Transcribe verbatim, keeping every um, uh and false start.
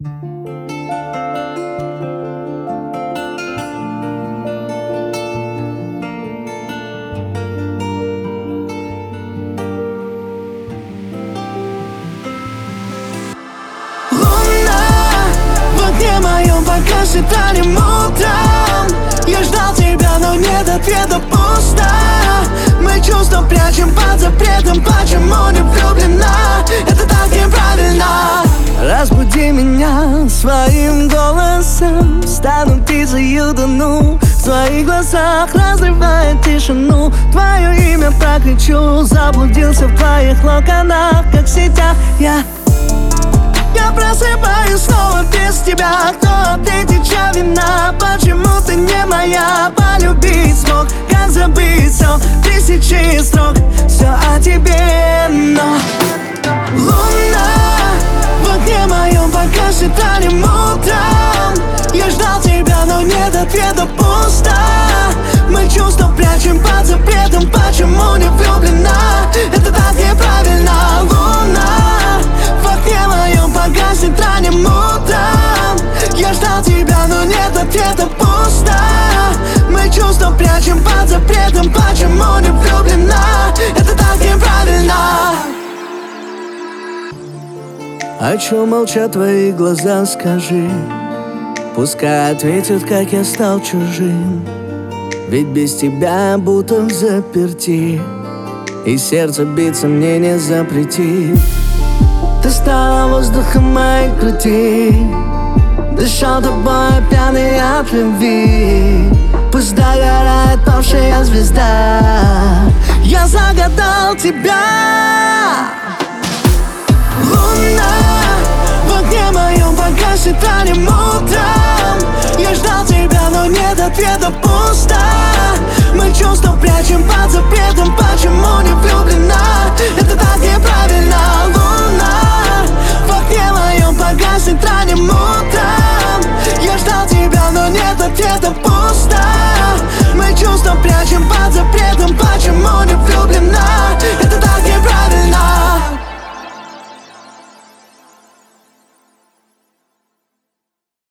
Пока светанем утром я ждал тебя, но нет ответа, пусто. Мы чувства прячем под запретом. Почему не влюблена? Это так неправильно. Разбуди меня своим голосом. Стану птицей, утону в твоих глазах, разрывая тишину. Твое имя прокричу. Заблудился в твоих локонах, как в сетях я. Я просыпаюсь снова без тебя. Кто ответит, чья вина? Почему ты не моя? Полюбить смог, как забыть все, тысячи строк. Все о тебе, но луна в окне моем пока светанем утром. Я ждал тебя, но нет ответа, пусто. Мы чувства прячем под запретом. Почему не влюблена? Это так неправильно. Луна в окне моем погаснет ранним утром. Я ждал тебя, но нет ответа, пусто. Мы чувства прячем под запретом. Почему не влюблена? Это так неправильно. О чем молчат твои глаза, скажи. Пускай ответят, как я стал чужим. Ведь без тебя будто в заперти, и сердце биться мне не запрети. Ты стала воздухом моей груди. Дышал тобой пьяный от любви. Пусть догорает павшая звезда. Я загадал тебя. Луна в окне моем погаснет ранним утром. Я ждал тебя, но нет ответа, пусто. Мы чувства прячем под запретом. Почему не влюблена? Это так неправильно. Луна в окне моем погаснет ранним утром. Я ждал тебя, но нет ответа, пусто. Мы чувства прячем под запретом.